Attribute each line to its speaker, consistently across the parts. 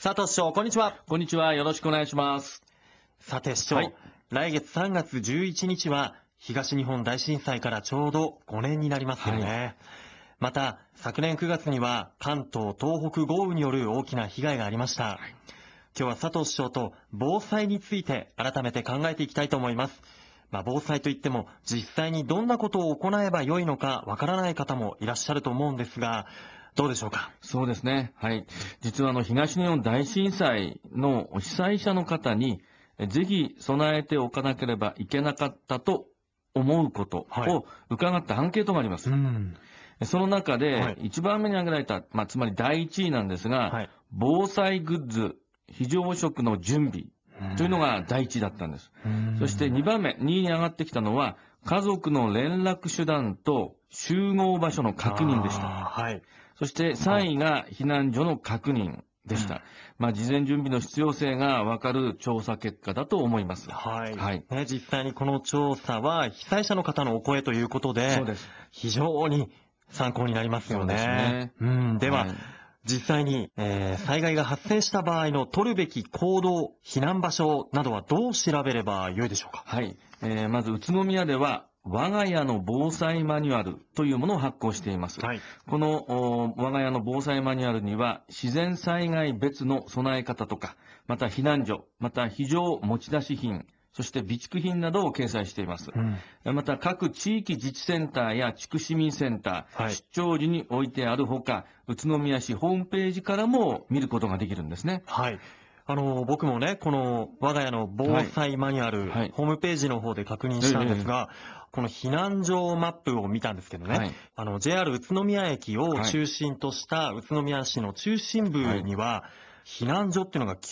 Speaker 1: 佐藤市長、こんにちは。
Speaker 2: こんにちは。よろしくお願いします。
Speaker 1: さて市長、
Speaker 2: はい、
Speaker 1: 来月3月11日は東日本大震災からちょうど5年になりますよね。また、昨年9月には関東、東北豪雨による大きな被害がありました。今日は佐藤市長と防災について改めて考えていきたいと思います。防災といっても実際にどんなことを行えばよいのかわからない方もいらっしゃると思うんですが、どうでしょうか。
Speaker 2: そうですね。はい。実は東日本大震災の被災者の方に、ぜひ備えておかなければいけなかったと思うこと
Speaker 1: はい。
Speaker 2: を伺ったアンケートがあります。その中で一番目に挙げられた、つまり第一位なんですが、
Speaker 1: はい。
Speaker 2: 防災グッズ、非常食の準備というのが第一位だったんです。そして2番目、2位に上がってきたのは、家族の連絡手段と集合場所の確認でした。
Speaker 1: はい。
Speaker 2: そして3位が避難所の確認でした。事前準備の必要性がわかる調査結果だと思います。
Speaker 1: はい。
Speaker 2: はい。
Speaker 1: 実際にこの調査は被災者の方のお声ということで、
Speaker 2: そうです。
Speaker 1: 非常に参考になりますよ
Speaker 2: そうです
Speaker 1: ね。
Speaker 2: ね。
Speaker 1: では、
Speaker 2: はい。
Speaker 1: 実際に、災害が発生した場合の取るべき行動、避難場所などはどう調べればよいでしょうか。
Speaker 2: はい。まず宇都宮では、我が家の防災マニュアルというものを発行しています。
Speaker 1: はい。
Speaker 2: この我が家の防災マニュアルには、自然災害別の備え方とか、また避難所、また非常持ち出し品、そして備蓄品などを掲載しています。また各地域自治センターや地区市民センター、
Speaker 1: はい。
Speaker 2: 出張時に置いてあるほか、宇都宮市ホームページからも見ることができるんですね。
Speaker 1: はい。僕もね、この我が家の防
Speaker 2: はい。
Speaker 1: 災マニュアル、
Speaker 2: はい。
Speaker 1: ホームページの方で確認
Speaker 2: ええ、
Speaker 1: したんです
Speaker 2: ええ、
Speaker 1: が、この避難所マップを見たんですけどね、
Speaker 2: はい。
Speaker 1: JR 宇都宮駅を
Speaker 2: はい。
Speaker 1: 中心とした宇都宮市の中心
Speaker 2: はい。
Speaker 1: 部には、避難所っていうのが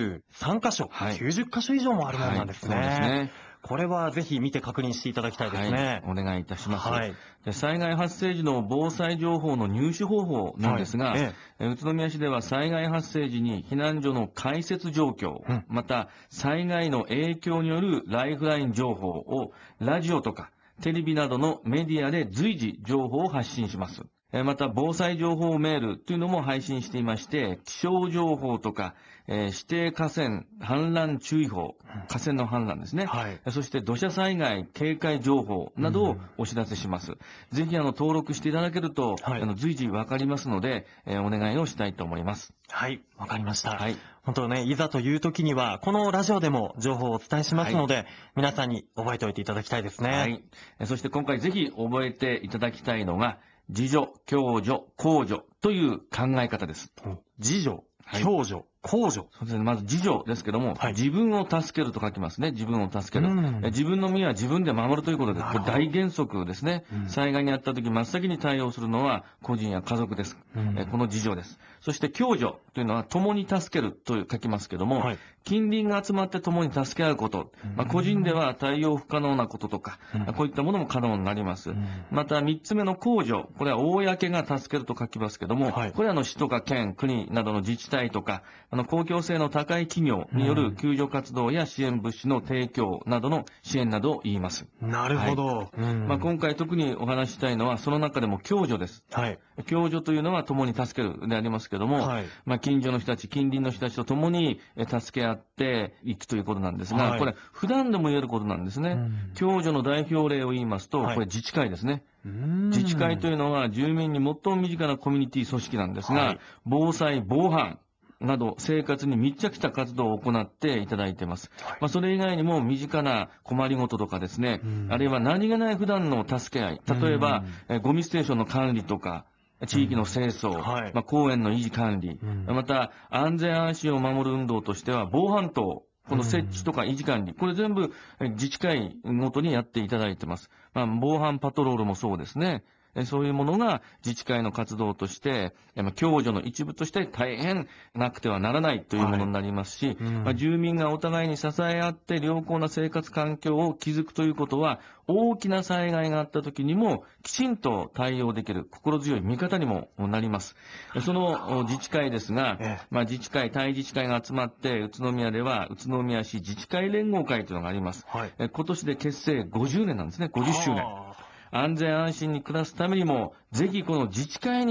Speaker 1: 93箇所、
Speaker 2: はい。
Speaker 1: 90箇所以上もあるもん
Speaker 2: はい、
Speaker 1: なんです
Speaker 2: そうです
Speaker 1: ね。
Speaker 2: ね。
Speaker 1: これはぜひ見て確認していただきたいで
Speaker 2: はい、
Speaker 1: すね。
Speaker 2: お願いいたします。
Speaker 1: はい。
Speaker 2: で、災害発生時の防災情報の入手方法なん
Speaker 1: はい。
Speaker 2: ですが、
Speaker 1: ええ。
Speaker 2: 宇都宮市では災害発生時に避難所の開設状況、
Speaker 1: うん。
Speaker 2: また災害の影響によるライフライン情報をラジオとかテレビなどのメディアで随時情報を発信します。また、防災情報メールというのも配信していまして、気象情報とか、指定河川氾濫注意報、河川の氾濫ですね。
Speaker 1: はい。
Speaker 2: そして土砂災害警戒情報などをお知らせします。ぜひ登録していただけると
Speaker 1: はい。
Speaker 2: 随時わかりますので、お願いをしたいと思います。
Speaker 1: はい、わかりました。
Speaker 2: はい。
Speaker 1: 本当ね、いざという時には、このラジオでも情報をお伝えしま
Speaker 2: はい。
Speaker 1: すので、皆さんに覚えておいていただきたいですね。
Speaker 2: はい。そして今回ぜひ覚えていただきたいのが、自助、共助、公助という考え方です。
Speaker 1: 自助、
Speaker 2: はい。
Speaker 1: 共助、公助。
Speaker 2: そうですね。まず自助ですけども、
Speaker 1: はい。
Speaker 2: 自分を助けると書きますね。自分を助ける。自分の身は自分で守るということで、これ
Speaker 1: なるほど。
Speaker 2: 大原則ですね。災害にあった時真っ先に対応するのは個人や家族です。この自助です。そして共助というのは共に助けると書きますけども、
Speaker 1: はい。
Speaker 2: 近隣が集まって共に助け合うこと。個人では対応不可能なこととか、こういったものも可能になります。また3つ目の公助。これは公が助けると書きますけども、
Speaker 1: はい。
Speaker 2: これは市とか県、国などの自治体とか、公共性の高い企業による救助活動や支援物資の提供などの支援などを言います。
Speaker 1: なる
Speaker 2: はい。
Speaker 1: ほど。
Speaker 2: 今回特にお話ししたいのは、その中でも共助です。
Speaker 1: はい。
Speaker 2: 共助というのは共に助けるでありますけども、
Speaker 1: はい。
Speaker 2: 近所の人たち、近隣の人たちと共に助け合っていくということなんですが、
Speaker 1: はい。
Speaker 2: これ普段でも言えることなんですね。共助の代表例を言いますと、
Speaker 1: はい。
Speaker 2: これ自治会ですね。自治会というのは住民に最も身近なコミュニティ組織なんですが、
Speaker 1: はい。
Speaker 2: 防災、防犯、など生活に密着した活動を行っていただいています。
Speaker 1: はい。
Speaker 2: それ以外にも身近な困りごととかですね、あるいは何気ない普段の助け合い、例えば、ゴミステーションの管理とか、地域の清掃、
Speaker 1: はい。
Speaker 2: 公園の維持管理、また安全安心を守る運動としては防犯灯、この設置とか維持管理、これ全部自治会ごとにやっていただいています。防犯パトロールもそうですね。そういうものが自治会の活動として、共助の一部として大変なくてはならないというものになりますし、住民がお互いに支え合って良好な生活環境を築くということは、大きな災害があった時にもきちんと対応できる心強い味方にもなります。その自治会ですが、自治会、対自治会が集まって宇都宮では宇都宮市自治会連合会というのがあります。
Speaker 1: はい。
Speaker 2: 今年で結成50年なんですね。50周年。
Speaker 1: はあ。
Speaker 2: 安全安心に暮らすためにも、ぜひこの自治会に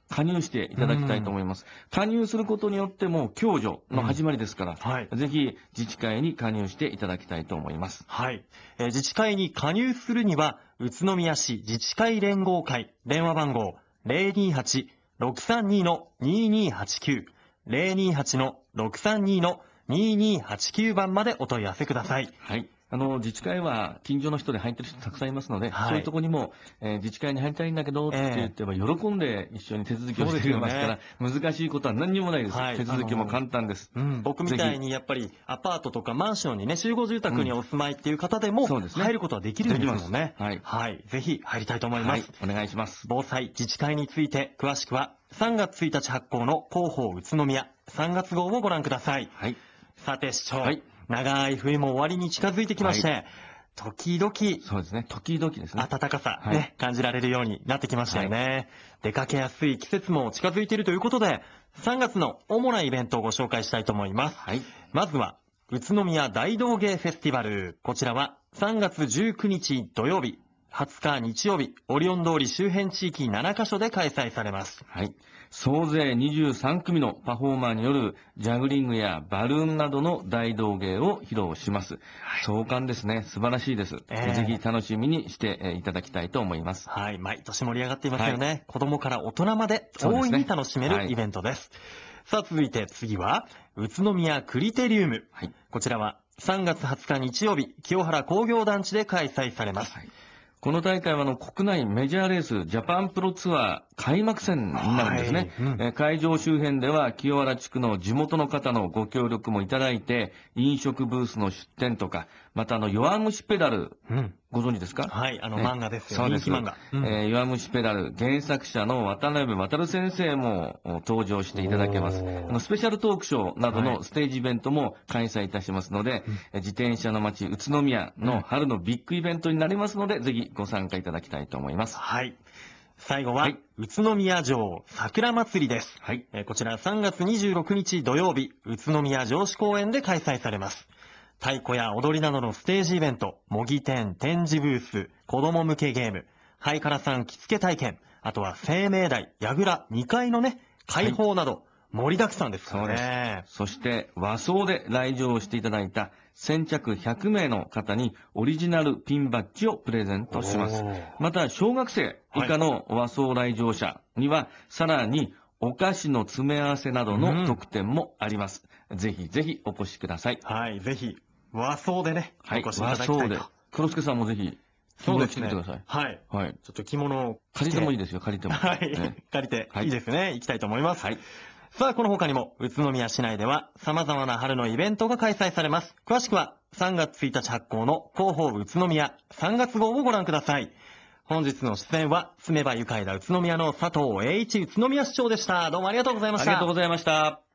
Speaker 2: 加入していただきたいと思います。加入することによっても共助の始まりですから、
Speaker 1: はい。
Speaker 2: ぜひ自治会に加入していただきたいと思います。
Speaker 1: はい。自治会に加入するには、宇都宮市自治会連合会電話番号028-632-2289 028-632-2289番までお問い合わせください。
Speaker 2: はい。自治会は近所の人で入ってる人たくさんいますので、
Speaker 1: はい
Speaker 2: そういうところにも、自治会に入りたいんだけどって言ってば、喜んで一緒に手続きをしてくれますから、難しいことは何にもないです。
Speaker 1: はい。
Speaker 2: 手続きも簡単です。
Speaker 1: 僕みたいにやっぱりアパートとかマンションにね、集合住宅にお住まいっていう方でも、
Speaker 2: そうですね
Speaker 1: 入ることはできるんですもんね。
Speaker 2: できますはい
Speaker 1: はい。ぜひ入りたいと思いま
Speaker 2: はい
Speaker 1: す。。
Speaker 2: お願いします。
Speaker 1: 防災自治会について詳しくは3月1日発行の広報宇都宮3月号をご覧ください。
Speaker 2: はい。
Speaker 1: さて市長、
Speaker 2: はい
Speaker 1: 長い冬も終わりに近づいてきまして、
Speaker 2: は
Speaker 1: 時々
Speaker 2: そうですね。時々ですね。
Speaker 1: 暖かさ、
Speaker 2: はい
Speaker 1: ね、感じられるようになってきましたよね。出かけやすい季節も近づいているということで、3月の主なイベントをご紹介したいと思います。
Speaker 2: はい。
Speaker 1: まずは、宇都宮大道芸フェスティバル。こちらは3月19日土曜日、20日日曜日、オリオン通り周辺地域7カ所で開催されます。
Speaker 2: はい。総勢23組のパフォーマーによるジャグリングやバルーンなどの大道芸を披露します。壮観ですね。素晴らしいです。ぜひ楽しみにしていただきたいと思います。
Speaker 1: はい、毎年盛り上がっていますよね。子供から大人まで大いに楽しめるイベントです。さあ続いて次は、宇都宮クリテリウム。
Speaker 2: はい。
Speaker 1: こちらは3月20日日曜日、清原工業団地で開催されます。
Speaker 2: はい。この大会は国内メジャーレースジャパンプロツアー開幕戦になるんですね。会場周辺では清原地区の地元の方のご協力もいただいて、飲食ブースの出店とか、また弱虫ペダル、ご存知ですか？
Speaker 1: はい、漫画ですよ。
Speaker 2: そうです。
Speaker 1: 人気漫画。
Speaker 2: 弱虫ペダル、原作者の渡辺渡先生も登場していただけます。スペシャルトークショーなどのステージイベントも開催いたしますので、自転車の街宇都宮の春のビッグイベントになりますので、ぜひご参加いただきたいと思います。
Speaker 1: はい。最後は、
Speaker 2: はい
Speaker 1: 宇都宮城桜祭りです。
Speaker 2: はい。
Speaker 1: こちら3月26日土曜日、宇都宮城址公園で開催されます。太鼓や踊りなどのステージイベント、模擬店、展示ブース、子供向けゲーム、ハイカラさん着付け体験、あとは生命台、櫓、2階のね、開放など、盛りだくさんですからね。
Speaker 2: そして和装で来場していただいた先着100名の方にオリジナルピンバッジをプレゼントします。また小学生以下の和装来場者にはさらにお菓子の詰め合わせなどの特典もあります。ぜひぜひお越しください。
Speaker 1: はい、ぜひ和装でね、お越しいただきたいと。
Speaker 2: 和装で。黒助さんもぜひ着物着てきてください。
Speaker 1: はい。
Speaker 2: はい。
Speaker 1: ちょっと着物を
Speaker 2: 借りてもいいですよ、借りても。
Speaker 1: はい。借りて、いいですね。行きたいと思います。はい。さあ、この他にも、宇都宮市内では様々な春のイベントが開催されます。詳しくは、3月1日発行の広報宇都宮3月号をご覧ください。本日の出演は、住めば愉快な宇都宮の佐藤栄一宇都宮市長でした。どうもありがとうございました。
Speaker 2: ありがとうございました。